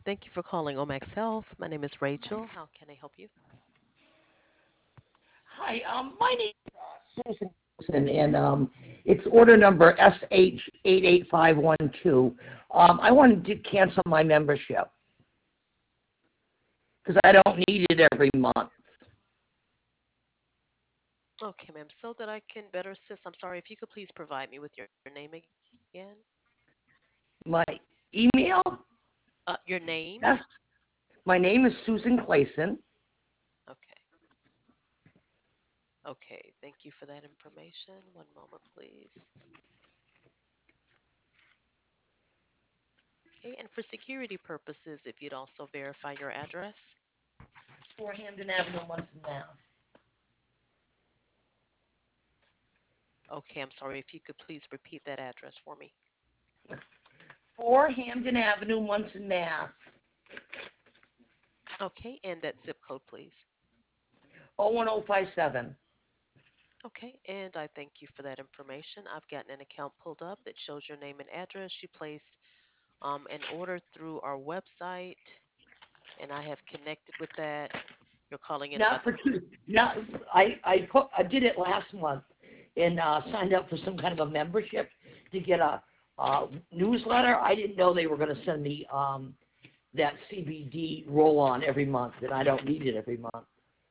Thank you for calling Omax Health. My name is Rachel. How can I help you? Hi, my name is Susan Wilson, and it's order number SH88512. I wanted to cancel my membership because I don't need it every month. Okay, ma'am. So that I can better assist, I'm sorry, if you could please provide me with your name again. My email, Your name? yes, my name is Susan Clayson. Okay. Okay. Thank you for that information. One moment, please. Okay. And for security purposes, if you'd also verify your address. 4 Hamden Avenue, Munson, Mass. Okay. I'm sorry, if you could please repeat that address for me. 4 Hamden Avenue, Munson, Mass. Okay. And that zip code, please. 01057. Okay, and I thank you for that information. I've gotten an account pulled up that shows your name and address. You placed an order through our website, and I have connected with that. You're calling in Not about the. for two. Not. I did it last month and signed up for some kind of a membership to get a newsletter. I didn't know they were going to send me that CBD roll on every month, and I don't need it every month.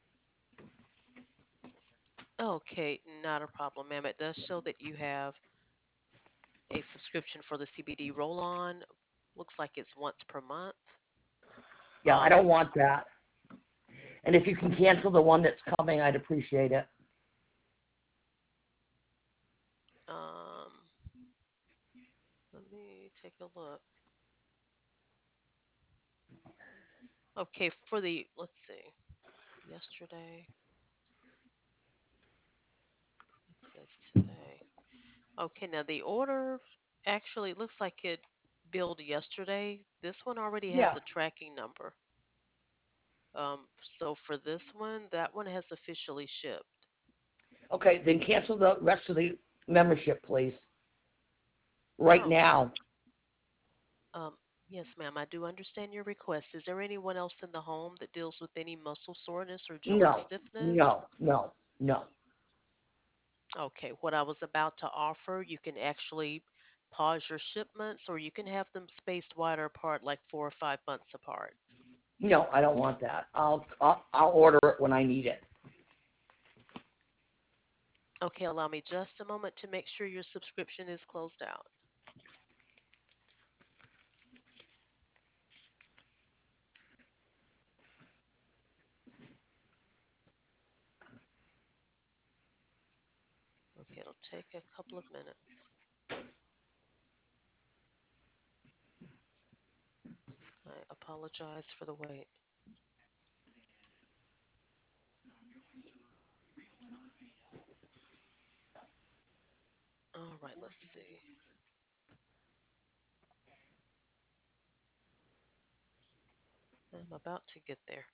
Okay, not a problem, ma'am. It does show that you have a subscription for the CBD roll on. Looks like it's once per month. Yeah, I Um, don't want that. And if you can cancel the one that's coming, I'd appreciate it. um, Let me take a look. Okay, for the, let's see, yesterday, it says today. Okay, now the order actually looks like it billed yesterday. This one already has Yeah. a tracking number. So for this one, that one has officially shipped. Okay, then cancel the rest of the membership, please. Right Okay. now. Um, yes, ma'am, I do understand your request. Is there anyone else in the home that deals with any muscle soreness or joint No, stiffness? no, no, no. Okay, what I was about to offer, you can actually pause your shipments or you can have them spaced wider apart, like 4 or 5 months apart. No, I don't want that. I'll order it when I need it. Okay, allow me just a moment to make sure your subscription is closed out. Okay, it'll take a couple of minutes. I apologize for the wait. All right, let's see. I'm about to get there.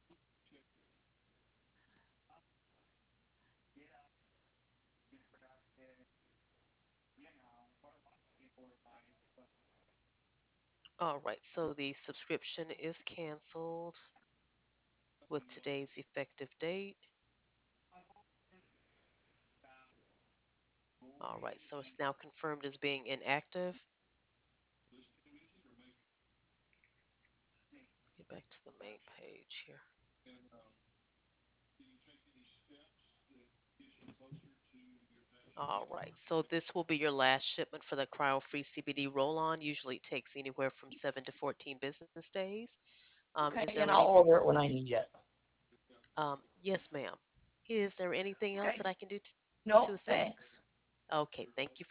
All right, so the subscription is canceled with today's effective date. All right, so it's now confirmed as being inactive. Get back to the main page here. All right, so this will be your last shipment for the cryo-free CBD roll-on. Usually it takes anywhere from 7 to 14 business days. Is Okay, there and I'll any? order it when I need it. Yes, ma'am. Is there anything else Okay. that I can do to No, assist? thanks. Okay, thank you